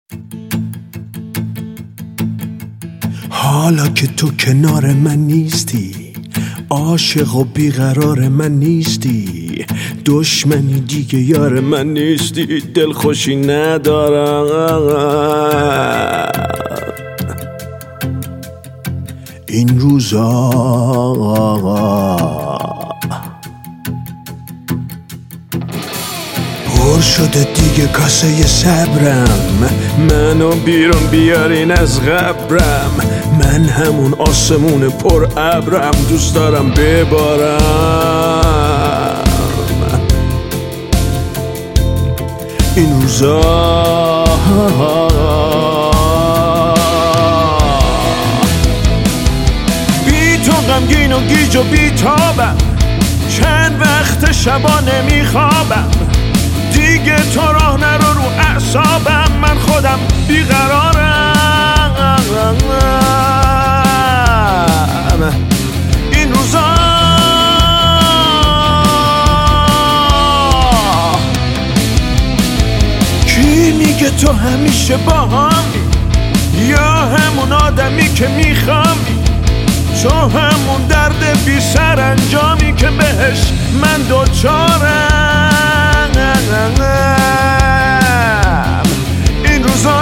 حالا که تو کنار من نیستی، عاشق و بیقرار من نیستی، دشمنی دیگه یار من نیستی، دلخوشی ندارم این روزا. پر شده دیگه کاسه صبرم، منو بیرون بیارین از قبرم، من همون آسمون پر ابرم، دوست دارم ببارم این روزا. بی تو غمگین و گیج و بی تابم، چند وقت شبا نمیخوابم، دیگه تو راه نرو رو اعصابم، من خودم بیقرارم این روزا. کی میگه تو همیشه با همی، یا همون آدمی که میخوامی، تو همون درد بی سر انجامی که بهش من دوچارم این روزا.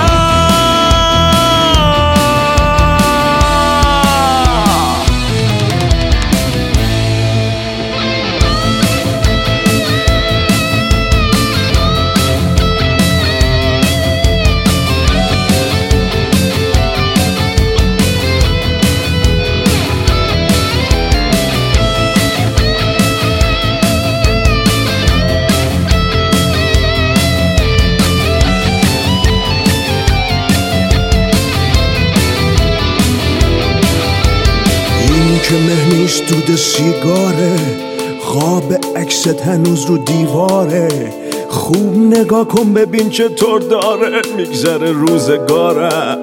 که مه نیست دود سیگاره، خواب عکست هنوز رو دیواره، خوب نگاه کن ببین چطور داره میگذره روزگارم.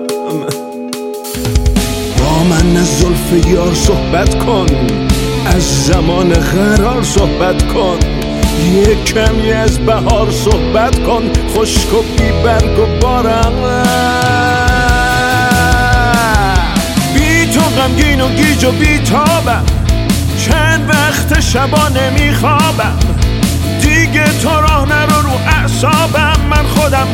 با من از زلف یار صحبت کن، از زمان قرار صحبت کن، یه کمی از بهار صحبت کن، خشک و بی برگ و بارم. تو غمگین و گیج و بی تابم، چند وقت شبا نمیخوابم، دیگه تو راه نرو رو اعصابم، من خودم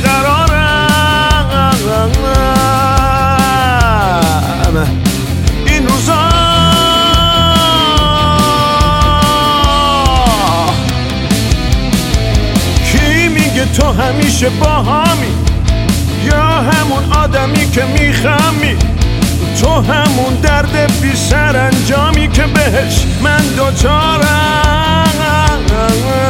بیقرارم این روزا. کی میگه تو همیشه با همی، یا همون آدمی که میخمی، تو همون درد بی سر انجامی که بهش من دوچارم